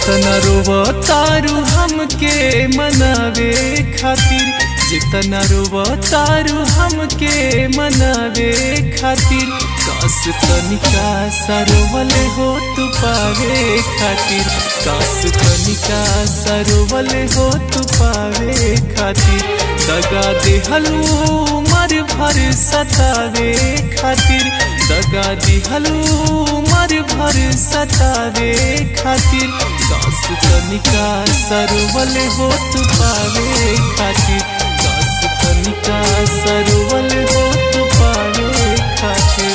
जितना रोवतारू हमके मनावे खातिर, जितना रोवतारू हमके मनावे खातिर, काश तनिका सरोवल हो तू पावे खातिर, काश तनिका सरोवल हो तू पावे खातिर। दगा देहलू मर भर सतावे खातिर, दगा देहलू मर भर सतावे खातिर, काश तनिका सरोवल हो तू पावे खातिर, काश तनिका सरोवल हो तू पावे खातिर।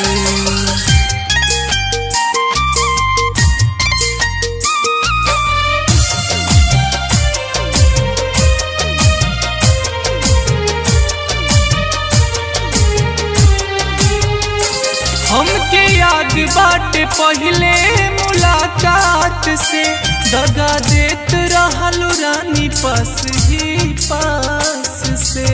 हमके याद बाटे पहले मुलाकात से, दगा देत रहलू रानी पास ही पास से।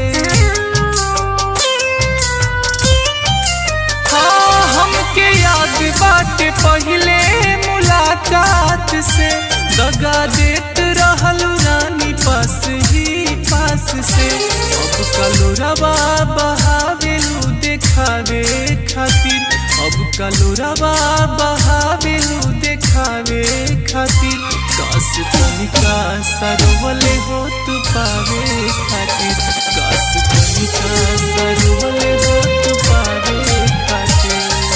हाँ हमके याद बाटे पहले मुलाकात से, दगा देत रहलू रानी पास ही पास से। अब कलोरवा बहावेलू देखावे खातिर, अब कलोरवा बहावेलू देखावे खातिर, काश तनिका सरोवल हो तू पावे खातिर, काश तनिका सरोवल हो तू पावे खातिर।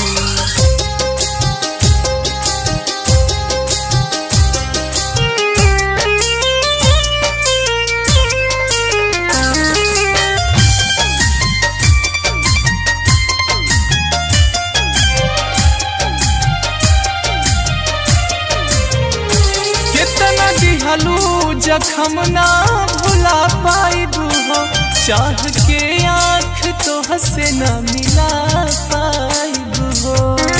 दिहलू जखम ना भुला पाइबू हो, चाह के आँख तो हसे ना मिला पाइबू हो।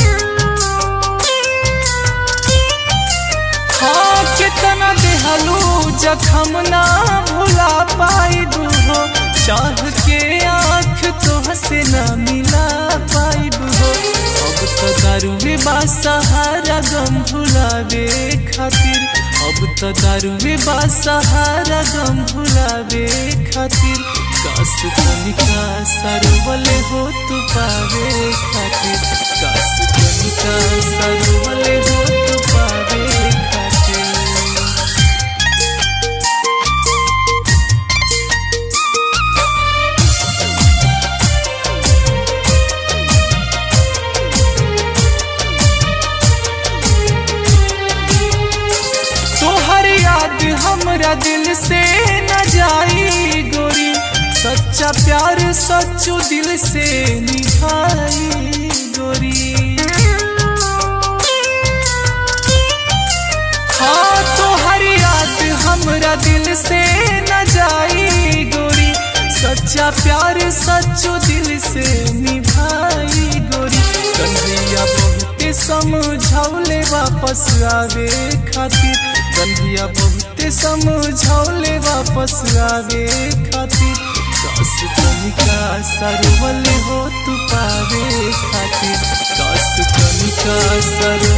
हाँ कितना दिहलू जखम ना भुला पाइबू हो, चाह के आँख तो हसे ना मिला पाइबू हो। अब तो दारुए बासहारा गम भुलावे खातिर, अब तो दारुए बासहारा गम भुलावे खातिर, काश तनिका सरोवल हो तू पावे खातिर, काश तनिका सरोवल हो तू पावे खातिर। हमरा दिल से न जाई गोरी, सच्चा प्यार सच्चू दिल से निभाई गोरी। हाँ तो हर याद हमरा दिल से न जाई गोरी, सच्चा प्यार सच्चू दिल से निभाई गोरी। कन्हैया बहुते समझौले वापस आवे खातिर, कन्हैया बहुते समझौले वापस आवे खातिर, काश तनिका सरोवल हो तू पावे खातिर, काश तनिका सरोवल